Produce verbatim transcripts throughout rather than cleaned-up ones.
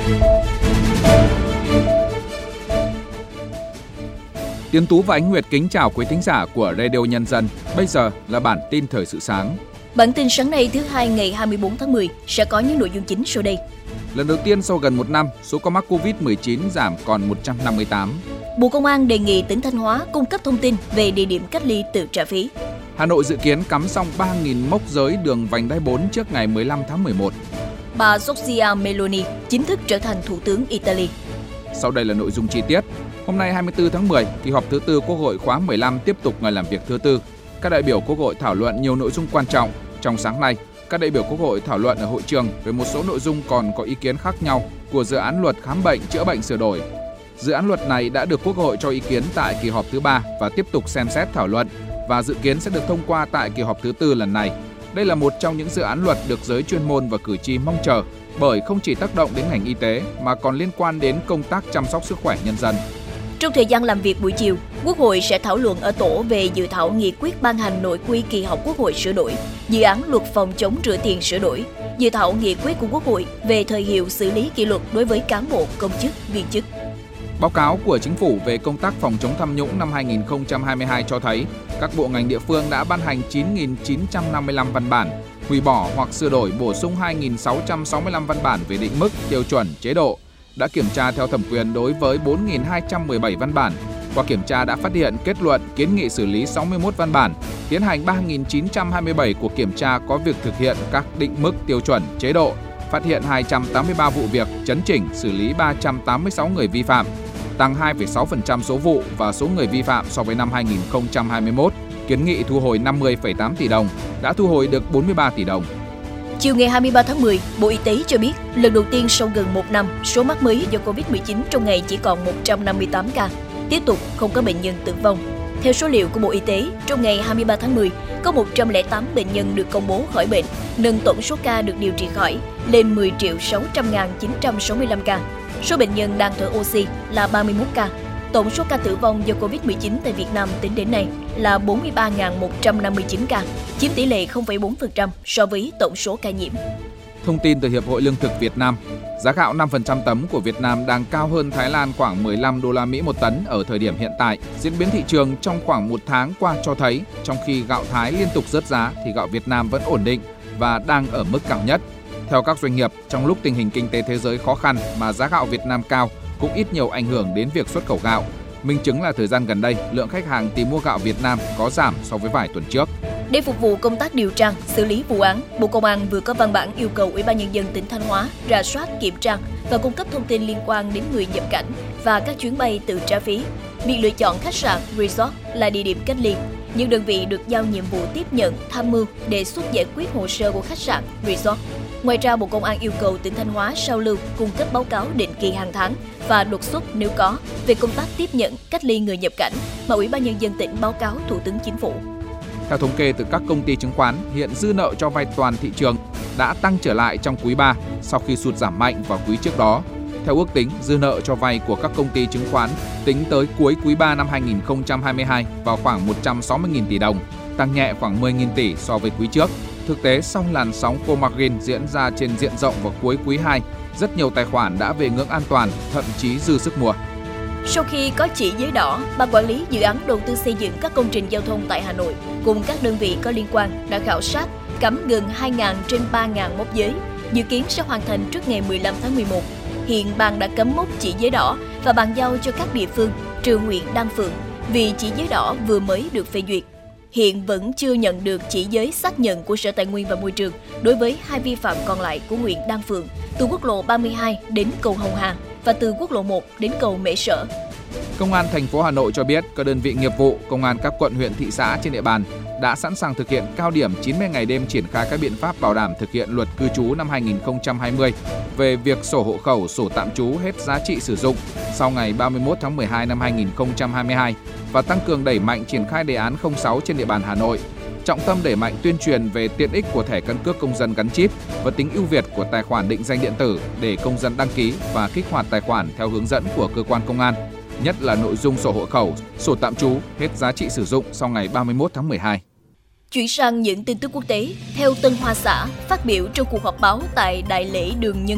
Tiến Tú và Ánh Nguyệt kính chào quý thính giả của Radio Nhân dân. Bây giờ là bản tin thời sự sáng. Bản tin sáng nay thứ hai ngày hai mươi tư tháng mười sẽ có những nội dung chính sau đây. Lần đầu tiên sau gần một năm, số ca mắc covid mười chín giảm còn một trăm năm mươi tám. Bộ Công an đề nghị tỉnh Thanh Hóa cung cấp thông tin về địa điểm cách ly tự trả phí. Hà Nội dự kiến cắm xong ba nghìn mốc giới đường vành đai bốn trước ngày mười lăm tháng mười một. Bà Giorgia Meloni chính thức trở thành Thủ tướng Italy. Sau đây là nội dung chi tiết. Hôm nay hai mươi tư tháng mười, kỳ họp thứ tư Quốc hội khóa mười lăm tiếp tục ngày làm việc thứ tư. Các đại biểu Quốc hội thảo luận nhiều nội dung quan trọng. Trong sáng nay, các đại biểu Quốc hội thảo luận ở hội trường về một số nội dung còn có ý kiến khác nhau của dự án luật khám bệnh chữa bệnh sửa đổi. Dự án luật này đã được Quốc hội cho ý kiến tại kỳ họp thứ ba và tiếp tục xem xét thảo luận và dự kiến sẽ được thông qua tại kỳ họp thứ tư lần này. Đây là một trong những dự án luật được giới chuyên môn và cử tri mong chờ bởi không chỉ tác động đến ngành y tế mà còn liên quan đến công tác chăm sóc sức khỏe nhân dân. Trong thời gian làm việc buổi chiều, Quốc hội sẽ thảo luận ở tổ về dự thảo nghị quyết ban hành nội quy kỳ họp Quốc hội sửa đổi, dự án luật phòng chống rửa tiền sửa đổi, dự thảo nghị quyết của Quốc hội về thời hiệu xử lý kỷ luật đối với cán bộ, công chức, viên chức. Báo cáo của Chính phủ về công tác phòng chống tham nhũng năm hai nghìn không trăm hai mươi hai cho thấy các bộ ngành địa phương đã ban hành chín nghìn chín trăm năm mươi lăm văn bản, hủy bỏ hoặc sửa đổi bổ sung hai nghìn sáu trăm sáu mươi lăm văn bản về định mức, tiêu chuẩn, chế độ, đã kiểm tra theo thẩm quyền đối với bốn nghìn hai trăm mười bảy văn bản. Qua kiểm tra đã phát hiện, kết luận, kiến nghị xử lý sáu mươi mốt văn bản, tiến hành ba nghìn chín trăm hai mươi bảy cuộc kiểm tra có việc thực hiện các định mức, tiêu chuẩn, chế độ, phát hiện hai trăm tám mươi ba vụ việc, chấn chỉnh, xử lý ba trăm tám mươi sáu người vi phạm, tăng hai phẩy sáu phần trăm số vụ và số người vi phạm so với năm hai nghìn không trăm hai mươi mốt, kiến nghị thu hồi năm mươi phẩy tám tỷ đồng, đã thu hồi được bốn mươi ba tỷ đồng. Chiều ngày hai mươi ba tháng mười, Bộ Y tế cho biết lần đầu tiên sau gần một năm, số mắc mới do covid mười chín trong ngày chỉ còn một trăm năm mươi tám ca, tiếp tục không có bệnh nhân tử vong. Theo số liệu của Bộ Y tế, trong ngày hai mươi ba tháng mười, có một trăm lẻ tám bệnh nhân được công bố khỏi bệnh, nâng tổng số ca được điều trị khỏi lên mười triệu sáu trăm nghìn chín trăm sáu mươi lăm ca. Số bệnh nhân đang thở oxy là ba mươi mốt ca. Tổng số ca tử vong do covid mười chín tại Việt Nam tính đến nay là bốn mươi ba nghìn một trăm năm mươi chín ca, chiếm tỷ lệ không phẩy bốn phần trăm so với tổng số ca nhiễm. Thông tin từ Hiệp hội Lương thực Việt Nam, giá gạo năm phần trăm tấm của Việt Nam đang cao hơn Thái Lan khoảng mười lăm đô la Mỹ một tấn ở thời điểm hiện tại. Diễn biến thị trường trong khoảng một tháng qua cho thấy, trong khi gạo Thái liên tục rớt giá thì gạo Việt Nam vẫn ổn định và đang ở mức cao nhất. Theo các doanh nghiệp, trong lúc tình hình kinh tế thế giới khó khăn mà giá gạo Việt Nam cao cũng ít nhiều ảnh hưởng đến việc xuất khẩu gạo. Minh chứng là thời gian gần đây, lượng khách hàng tìm mua gạo Việt Nam có giảm so với vài tuần trước. Để phục vụ công tác điều tra, xử lý vụ án, Bộ Công an vừa có văn bản yêu cầu Ủy ban Nhân dân tỉnh Thanh Hóa rà soát, kiểm tra và cung cấp thông tin liên quan đến người nhập cảnh và các chuyến bay tự trả phí. Việc lựa chọn khách sạn, resort là địa điểm cách ly. Những đơn vị được giao nhiệm vụ tiếp nhận, tham mưu, đề xuất giải quyết hồ sơ của khách sạn, resort. Ngoài ra, Bộ Công an yêu cầu tỉnh Thanh Hóa sao lưu, cung cấp báo cáo định kỳ hàng tháng và đột xuất nếu có về công tác tiếp nhận, cách ly người nhập cảnh mà Ủy ban Nhân dân tỉnh báo cáo Thủ tướng Chính phủ. Theo thống kê từ các công ty chứng khoán, hiện dư nợ cho vay toàn thị trường đã tăng trở lại trong quý ba sau khi sụt giảm mạnh vào quý trước đó. Theo ước tính, dư nợ cho vay của các công ty chứng khoán tính tới cuối quý ba năm hai nghìn không trăm hai mươi hai vào khoảng một trăm sáu mươi nghìn tỷ đồng, tăng nhẹ khoảng mười nghìn tỷ so với quý trước. Thực tế, sau làn sóng cô margin diễn ra trên diện rộng vào cuối quý hai, rất nhiều tài khoản đã về ngưỡng an toàn, thậm chí dư sức mua. Sau khi có chỉ giới đỏ, Ban Quản lý Dự án Đầu tư xây dựng các công trình giao thông tại Hà Nội cùng các đơn vị có liên quan đã khảo sát, cắm gần hai nghìn trên ba nghìn mốc giới, dự kiến sẽ hoàn thành trước ngày mười lăm tháng mười một. Hiện Ban đã cấm mốc chỉ giới đỏ và bàn giao cho các địa phương, trừ huyện Đan Phượng, vì chỉ giới đỏ vừa mới được phê duyệt. Hiện vẫn chưa nhận được chỉ giới xác nhận của Sở Tài nguyên và Môi trường đối với hai vi phạm còn lại của huyện Đan Phượng, từ quốc lộ ba mươi hai đến cầu Hồng Hà và từ quốc lộ một đến cầu Mễ Sở. Công an thành phố Hà Nội cho biết các đơn vị nghiệp vụ, công an các quận huyện thị xã trên địa bàn đã sẵn sàng thực hiện cao điểm chín mươi ngày đêm triển khai các biện pháp bảo đảm thực hiện luật cư trú năm hai nghìn không trăm hai mươi về việc sổ hộ khẩu, sổ tạm trú hết giá trị sử dụng sau ngày ba mươi mốt tháng mười hai năm hai nghìn không trăm hai mươi hai và tăng cường đẩy mạnh triển khai đề án không sáu trên địa bàn Hà Nội. Trọng tâm đẩy mạnh tuyên truyền về tiện ích của thẻ căn cước công dân gắn chip và tính ưu việt của tài khoản định danh điện tử để công dân đăng ký và kích hoạt tài khoản theo hướng dẫn của cơ quan công an, nhất là nội dung sổ hộ khẩu, sổ tạm trú hết giá trị sử dụng sau ngày ba mươi mốt tháng mười hai. Chuyển sang những tin tức quốc tế, theo Tân Hoa Xã phát biểu trong cuộc họp báo tại Đại lễ Đường Nhân dân,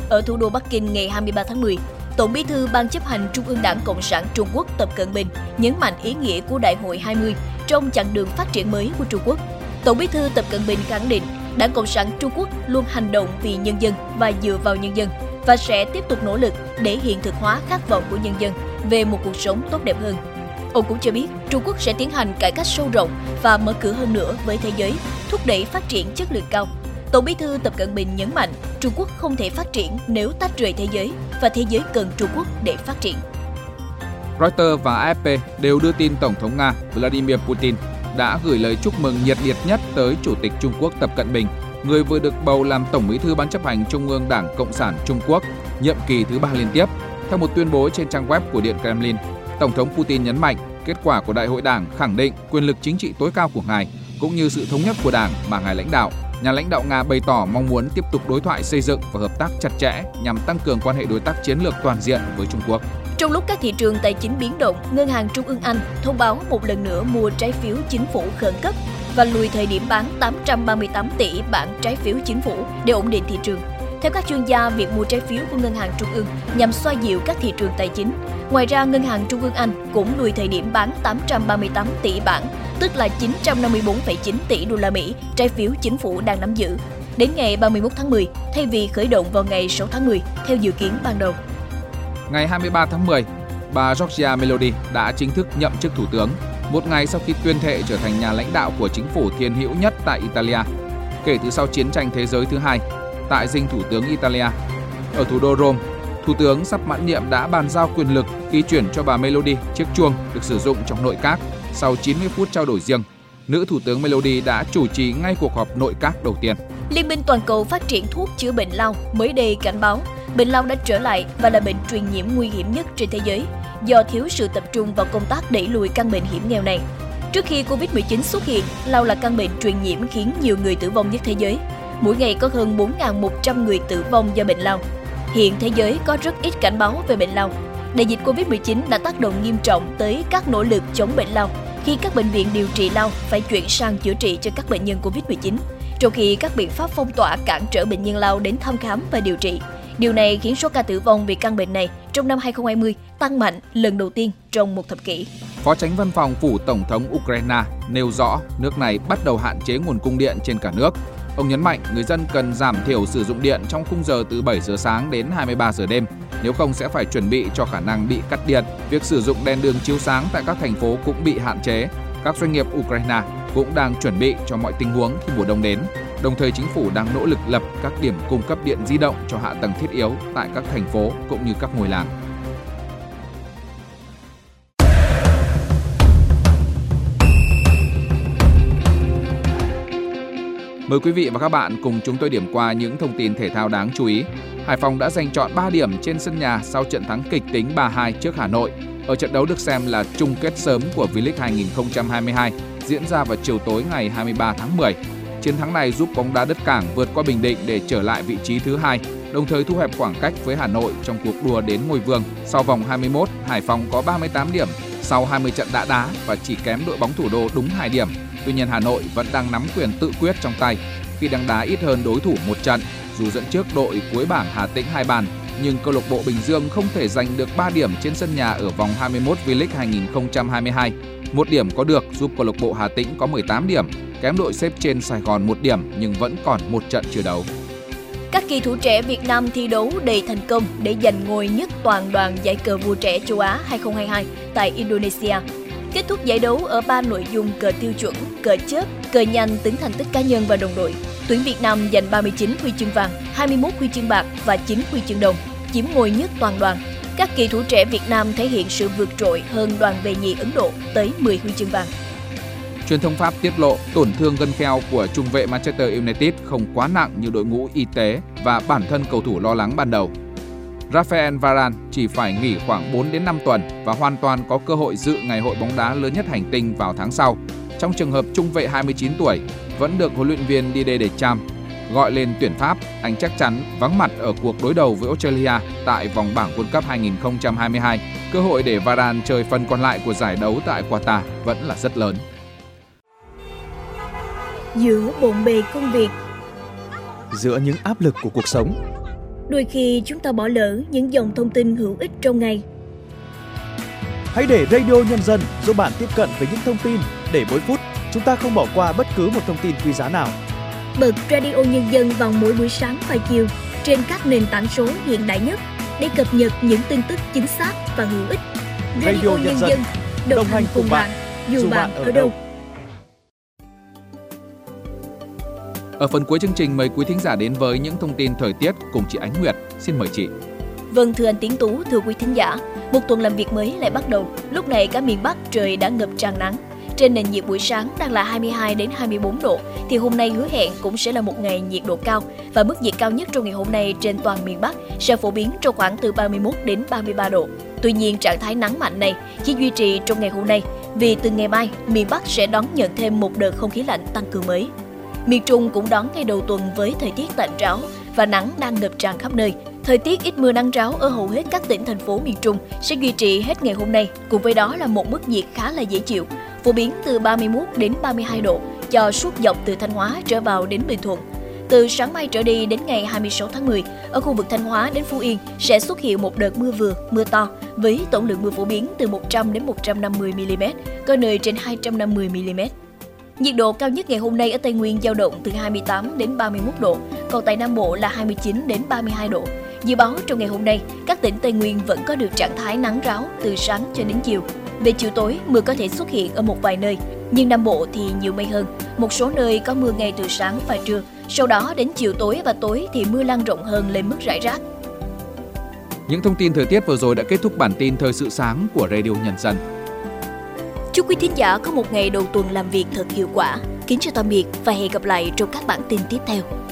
Ở thủ đô Bắc Kinh ngày hai mươi ba tháng mười, Tổng Bí thư Ban chấp hành Trung ương Đảng Cộng sản Trung Quốc Tập Cận Bình nhấn mạnh ý nghĩa của Đại hội hai mươi trong chặng đường phát triển mới của Trung Quốc. Tổng Bí thư Tập Cận Bình khẳng định Đảng Cộng sản Trung Quốc luôn hành động vì nhân dân và dựa vào nhân dân và sẽ tiếp tục nỗ lực để hiện thực hóa khát vọng của nhân dân về một cuộc sống tốt đẹp hơn. Ông cũng cho biết Trung Quốc sẽ tiến hành cải cách sâu rộng và mở cửa hơn nữa với thế giới, thúc đẩy phát triển chất lượng cao. Tổng Bí thư Tập Cận Bình nhấn mạnh Trung Quốc không thể phát triển nếu tách rời thế giới và thế giới cần Trung Quốc để phát triển. Reuters và a ép pê đều đưa tin Tổng thống Nga Vladimir Putin đã gửi lời chúc mừng nhiệt liệt nhất tới Chủ tịch Trung Quốc Tập Cận Bình, người vừa được bầu làm Tổng Bí thư Ban chấp hành Trung ương Đảng Cộng sản Trung Quốc, nhiệm kỳ thứ ba liên tiếp. Theo một tuyên bố trên trang web của Điện Kremlin, Tổng thống Putin nhấn mạnh kết quả của Đại hội Đảng khẳng định quyền lực chính trị tối cao của ngài, cũng như sự thống nhất của Đảng mà ngài lãnh đạo. Nhà lãnh đạo Nga bày tỏ mong muốn tiếp tục đối thoại xây dựng và hợp tác chặt chẽ nhằm tăng cường quan hệ đối tác chiến lược toàn diện với Trung Quốc. Trong lúc các thị trường tài chính biến động, Ngân hàng Trung ương Anh thông báo một lần nữa mua trái phiếu chính phủ khẩn cấp và lùi thời điểm bán tám trăm ba mươi tám tỷ bản trái phiếu chính phủ để ổn định thị trường. Theo các chuyên gia, việc mua trái phiếu của Ngân hàng Trung ương nhằm xoa dịu các thị trường tài chính. Ngoài ra, Ngân hàng Trung ương Anh cũng lùi thời điểm bán tám trăm ba mươi tám tỷ bản, tức là chín trăm năm mươi tư phẩy chín tỷ đô la Mỹ trái phiếu chính phủ đang nắm giữ, đến ngày ba mươi mốt tháng mười, thay vì khởi động vào ngày sáu tháng mười theo dự kiến ban đầu. Ngày hai mươi ba tháng mười, bà Giorgia Meloni đã chính thức nhậm chức thủ tướng, một ngày sau khi tuyên thệ trở thành nhà lãnh đạo của chính phủ thiên hữu nhất tại Italia, kể từ sau chiến tranh thế giới thứ hai. Tại dinh thủ tướng Italia, ở thủ đô Rome, Thủ tướng sắp mãn nhiệm đã bàn giao quyền lực khi chuyển cho bà Meloni chiếc chuông được sử dụng trong nội các. Sau chín mươi phút trao đổi riêng, nữ Thủ tướng Meloni đã chủ trì ngay cuộc họp nội các đầu tiên. Liên minh toàn cầu phát triển thuốc chữa bệnh lao mới đây cảnh báo bệnh lao đã trở lại và là bệnh truyền nhiễm nguy hiểm nhất trên thế giới do thiếu sự tập trung vào công tác đẩy lùi căn bệnh hiểm nghèo này. Trước khi covid mười chín xuất hiện, lao là căn bệnh truyền nhiễm khiến nhiều người tử vong nhất thế giới. Mỗi ngày có hơn bốn nghìn một trăm người tử vong do bệnh lao. Hiện thế giới có rất ít cảnh báo về bệnh lao. Đại dịch covid mười chín đã tác động nghiêm trọng tới các nỗ lực chống bệnh lao khi các bệnh viện điều trị lao phải chuyển sang chữa trị cho các bệnh nhân covid mười chín, trong khi các biện pháp phong tỏa cản trở bệnh nhân lao đến thăm khám và điều trị. Điều này khiến số ca tử vong vì căn bệnh này trong năm hai không hai không tăng mạnh lần đầu tiên trong một thập kỷ. Phó Chánh Văn phòng Phủ Tổng thống Ukraine nêu rõ nước này bắt đầu hạn chế nguồn cung điện trên cả nước. Ông nhấn mạnh người dân cần giảm thiểu sử dụng điện trong khung giờ từ bảy giờ sáng đến hai mươi ba giờ đêm, nếu không sẽ phải chuẩn bị cho khả năng bị cắt điện. Việc sử dụng đèn đường chiếu sáng tại các thành phố cũng bị hạn chế. Các doanh nghiệp Ukraine cũng đang chuẩn bị cho mọi tình huống khi mùa đông đến. Đồng thời chính phủ đang nỗ lực lập các điểm cung cấp điện di động cho hạ tầng thiết yếu tại các thành phố cũng như các ngôi làng. Mời quý vị và các bạn cùng chúng tôi điểm qua những thông tin thể thao đáng chú ý. Hải Phòng đã giành chọn ba điểm trên sân nhà sau trận thắng kịch tính ba hai trước Hà Nội. Ở trận đấu được xem là chung kết sớm của V-League hai không hai hai diễn ra vào chiều tối ngày hai mươi ba tháng mười. Chiến thắng này giúp bóng đá đất Cảng vượt qua Bình Định để trở lại vị trí thứ hai, đồng thời thu hẹp khoảng cách với Hà Nội trong cuộc đua đến ngôi vương. Sau vòng hai mươi mốt, Hải Phòng có ba mươi tám điểm sau hai mươi trận đã đá và chỉ kém đội bóng thủ đô đúng hai điểm. Tuy nhiên Hà Nội vẫn đang nắm quyền tự quyết trong tay khi đang đá ít hơn đối thủ một trận. Dù dẫn trước đội cuối bảng Hà Tĩnh hai bàn, nhưng câu lạc bộ Bình Dương không thể giành được ba điểm trên sân nhà ở vòng hai mươi mốt V-League hai không hai hai. Một điểm có được giúp câu lạc bộ Hà Tĩnh có mười tám điểm, kém đội xếp trên Sài Gòn một điểm nhưng vẫn còn một trận chưa đấu. Các kỳ thủ trẻ Việt Nam thi đấu đầy thành công để giành ngôi nhất toàn đoàn giải cờ vua trẻ châu Á hai không hai hai tại Indonesia. Kết thúc giải đấu ở ba nội dung cờ tiêu chuẩn, cờ chớp, cờ nhanh tính thành tích cá nhân và đồng đội. Tuyển Việt Nam giành ba mươi chín huy chương vàng, hai mươi mốt huy chương bạc và chín huy chương đồng, chiếm ngôi nhất toàn đoàn. Các kỳ thủ trẻ Việt Nam thể hiện sự vượt trội hơn đoàn về nhì Ấn Độ tới mười huy chương vàng. Truyền thông Pháp tiết lộ tổn thương gân kheo của trung vệ Manchester United không quá nặng như đội ngũ y tế và bản thân cầu thủ lo lắng ban đầu. Raphael Varane chỉ phải nghỉ khoảng bốn đến năm tuần và hoàn toàn có cơ hội dự ngày hội bóng đá lớn nhất hành tinh vào tháng sau. Trong trường hợp trung vệ hai mươi chín tuổi vẫn được huấn luyện viên Didier Deschamps gọi lên tuyển Pháp, anh chắc chắn vắng mặt ở cuộc đối đầu với Australia tại vòng bảng World Cup hai không hai hai. Cơ hội để Varane chơi phần còn lại của giải đấu tại Qatar vẫn là rất lớn. Giữa bộn bề công việc, giữa những áp lực của cuộc sống, Đôi khi chúng ta bỏ lỡ những dòng thông tin hữu ích trong ngày. Hãy để Radio Nhân dân giúp bạn tiếp cận với những thông tin để mỗi phút chúng ta không bỏ qua bất cứ một thông tin quý giá nào. Bật Radio Nhân dân vào mỗi buổi sáng và chiều trên các nền tảng số hiện đại nhất để cập nhật những tin tức chính xác và hữu ích. Radio, Radio Nhân dân, đồng, đồng hành cùng bạn, dù, dù bạn ở đâu. Ở phần cuối chương trình, mời quý thính giả đến với những thông tin thời tiết cùng chị Ánh Nguyệt. Xin mời chị. Vâng, thưa anh Tiến Tú, thưa quý thính giả, một tuần làm việc mới lại bắt đầu. Lúc này cả miền Bắc trời đã ngập tràn nắng. Trên nền nhiệt buổi sáng đang là hai mươi hai đến hai mươi bốn độ, thì hôm nay hứa hẹn cũng sẽ là một ngày nhiệt độ cao, và mức nhiệt cao nhất trong ngày hôm nay trên toàn miền Bắc sẽ phổ biến trong khoảng từ ba mươi mốt đến ba mươi ba độ. Tuy nhiên, trạng thái nắng mạnh này chỉ duy trì trong ngày hôm nay, vì từ ngày mai, miền Bắc sẽ đón nhận thêm một đợt không khí lạnh tăng cường mới. Miền Trung cũng đón ngày đầu tuần với thời tiết tạnh ráo và nắng đang ngập tràn khắp nơi. Thời tiết ít mưa nắng ráo ở hầu hết các tỉnh thành phố miền Trung sẽ duy trì hết ngày hôm nay, cùng với đó là một mức nhiệt khá là dễ chịu, phổ biến từ ba mươi mốt đến ba mươi hai độ cho suốt dọc từ Thanh Hóa trở vào đến Bình Thuận. Từ sáng mai trở đi đến ngày hai mươi sáu tháng mười, ở khu vực Thanh Hóa đến Phú Yên sẽ xuất hiện một đợt mưa vừa, mưa to với tổng lượng mưa phổ biến từ một trăm đến một trăm năm mươi mi-li-mét, có nơi trên hai trăm năm mươi mi-li-mét. Nhiệt độ cao nhất ngày hôm nay ở Tây Nguyên dao động từ hai mươi tám đến ba mươi mốt độ, còn tại Nam Bộ là hai mươi chín đến ba mươi hai độ. Dự báo trong ngày hôm nay, các tỉnh Tây Nguyên vẫn có được trạng thái nắng ráo từ sáng cho đến chiều. Về chiều tối, mưa có thể xuất hiện ở một vài nơi, nhưng Nam Bộ thì nhiều mây hơn. Một số nơi có mưa ngay từ sáng và trưa, sau đó đến chiều tối và tối thì mưa lan rộng hơn lên mức rải rác. Những thông tin thời tiết vừa rồi đã kết thúc bản tin Thời sự sáng của Radio Nhân dân. Chúc quý thính giả có một ngày đầu tuần làm việc thật hiệu quả. Kính chào tạm biệt và hẹn gặp lại trong các bản tin tiếp theo.